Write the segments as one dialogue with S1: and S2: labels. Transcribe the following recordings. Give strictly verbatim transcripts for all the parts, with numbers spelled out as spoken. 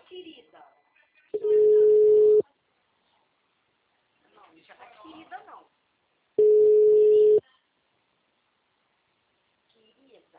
S1: querida. Não, não chama querida, não. Querida.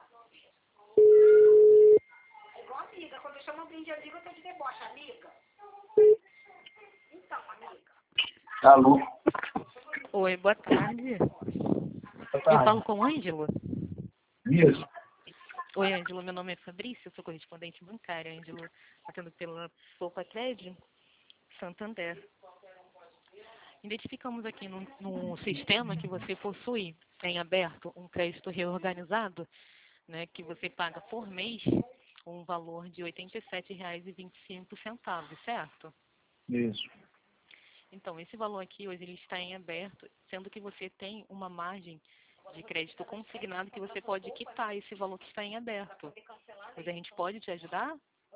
S1: É igual amiga. Quando eu chamo alguém de amiga, eu tô de deboche, amiga. Então, amiga.
S2: Alô?
S3: Oi, boa tarde.
S2: Boa
S3: Eu
S2: tarde.
S3: falo com o Ângelo.
S2: Isso.
S3: Oi, Ângelo, meu nome é Fabrício, eu sou correspondente bancário. Ângelo, atendo pela Poupa Crédito, Santander. Identificamos aqui no, no sistema que você possui em aberto um crédito reorganizado, né, que você paga por mês um valor de oitenta e sete reais e vinte e cinco centavos, certo?
S2: Isso.
S3: Então, esse valor aqui hoje ele está em aberto, sendo que você tem uma margem de crédito consignado que você pode quitar esse valor que está em aberto. Mas a gente pode te ajudar?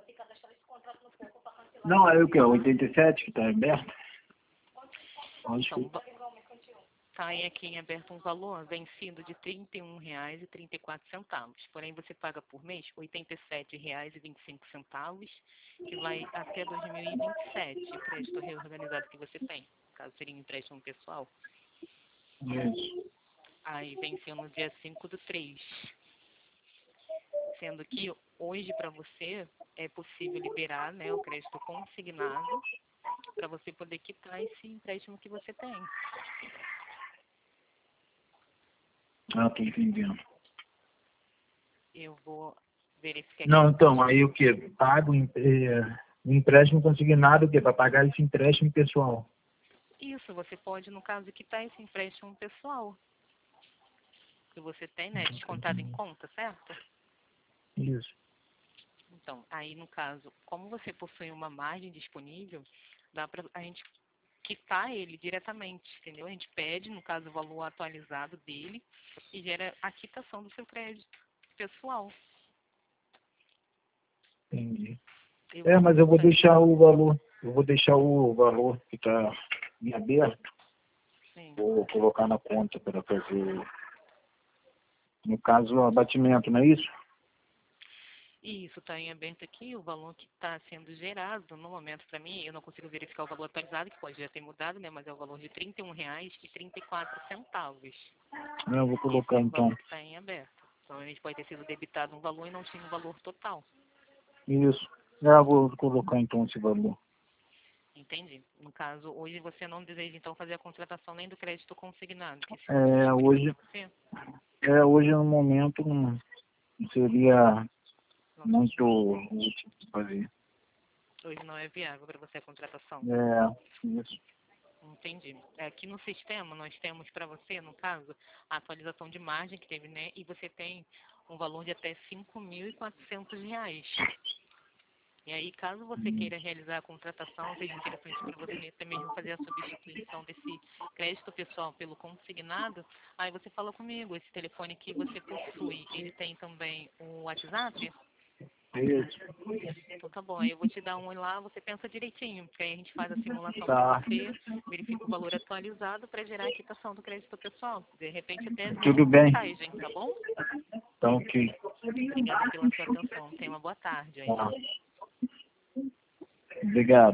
S2: Não, é o que? oitenta e sete que está aberto? Acho
S3: Então,
S2: que...
S3: está aqui em aberto um valor vencido de trinta e um reais e trinta e quatro centavos. Porém, você paga por mês oitenta e sete reais e vinte e cinco centavos, que vai até dois mil e vinte e sete, o crédito reorganizado que você tem, caso seria um empréstimo pessoal.
S2: Isso.
S3: Aí venceu no dia cinco do três. Sendo que hoje para você é possível liberar, né, o crédito consignado para você poder quitar esse empréstimo que você tem.
S2: Ah, tô entendendo.
S3: Eu vou verificar
S2: Não,
S3: aqui.
S2: então, aí o que? Pago é, um empréstimo consignado, o quê? Para pagar esse empréstimo pessoal.
S3: Isso, você pode, no caso, quitar esse empréstimo pessoal que você tem, né, descontado em conta, certo?
S2: Isso.
S3: Então, aí no caso, como você possui uma margem disponível, dá para a gente quitar ele diretamente, entendeu? A gente pede, no caso, o valor atualizado dele e gera a quitação do seu crédito pessoal.
S2: Entendi.
S3: Eu
S2: É, mas eu vou
S3: posso-
S2: deixar o valor, eu vou deixar o valor que está em aberto,
S3: Sim.
S2: vou colocar na conta para fazer, no caso, o abatimento, não é isso?
S3: E isso está em aberto aqui, o valor que está sendo gerado no momento para mim, eu não consigo verificar o valor atualizado, que pode já ter mudado, né? Mas é o valor de trinta e um reais e trinta e quatro centavos.
S2: Não, eu vou
S3: Esse
S2: colocar
S3: é o
S2: então.
S3: valor que está em aberto. Provavelmente pode ter sido debitado um valor e não tinha um valor total.
S2: Isso. É, eu vou colocar então esse valor.
S3: Entendi. No caso, hoje você não deseja então fazer a contratação nem do crédito consignado, que esse valor é
S2: É,
S3: disponível
S2: hoje,
S3: para você?
S2: é, hoje no momento não não seria
S3: Não,
S2: muito útil fazer.
S3: hoje não é viável para você a contratação.
S2: É, isso.
S3: Entendi. Aqui no sistema nós temos para você, no caso, a atualização de margem que teve, né? E você tem um valor de até cinco mil e quatrocentos reais. E aí, caso você queira realizar a contratação, seja interessante para você até mesmo fazer a substituição desse crédito pessoal pelo consignado, aí você fala comigo. Esse telefone que você possui, ele tem também o WhatsApp?
S2: Isso.
S3: Então tá bom, aí eu vou te dar um oi lá, você pensa direitinho, porque aí a gente faz a simulação para
S2: Tá.
S3: você, verifica o valor atualizado para gerar a quitação do crédito pessoal. De repente até
S2: Tudo
S3: mesmo
S2: bem.
S3: vantagem, tá bom?
S2: Tá ok.
S3: Obrigada pela sua atenção. Tenha uma boa tarde,
S2: Tá.
S3: Ângelo.
S2: Obrigado.